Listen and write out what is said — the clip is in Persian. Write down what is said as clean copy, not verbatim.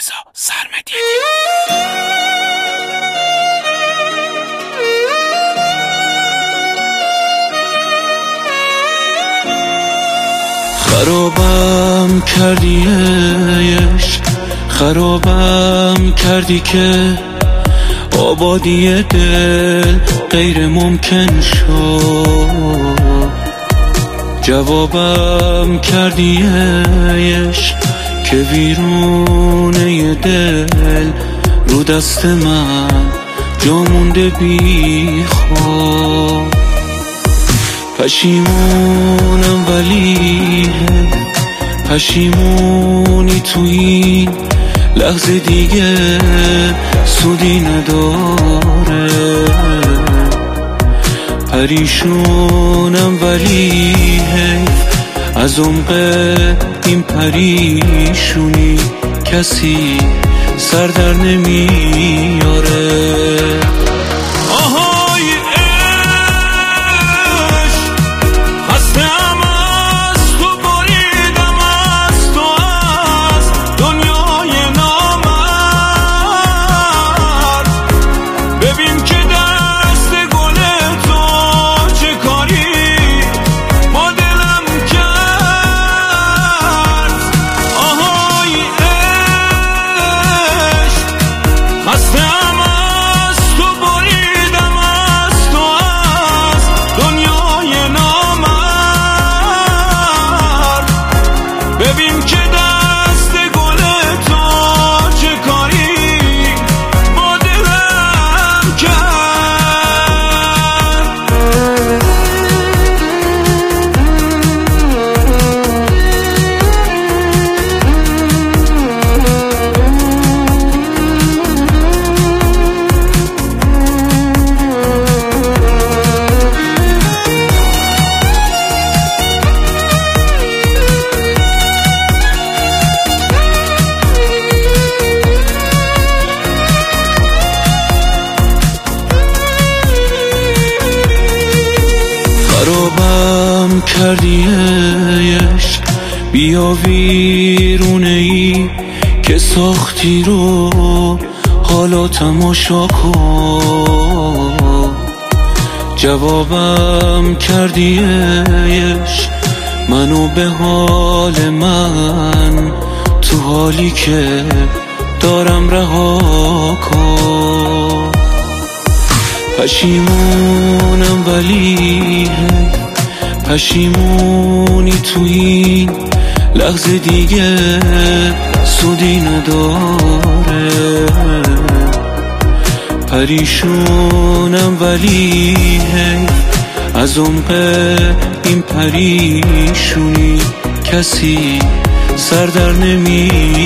رضا سرمدی. خرابم کردی عشق، خرابم کردی که آبادی دل غیر ممکن شد. جوابم کردی عشق که ویرونه دل رو دست من جا مونده بی خود. پشیمونم ولی پشیمونی تو این لحظه دیگه سودی نداره. پریشونم ولی از عمق این پریشونی کسی سر در نمیاره. خرابم کردی عشق، بیا ویرونه ای که ساختی رو حالا تماشا کن. جوابم کردی عشق منو به حال من تو حالی که دارم رها کن. پشیمونم ولی پشیمونی تو این لحظه دیگه سودی نداره. پریشونم ولی از عمق این پریشونی کسی سر در نمیاره.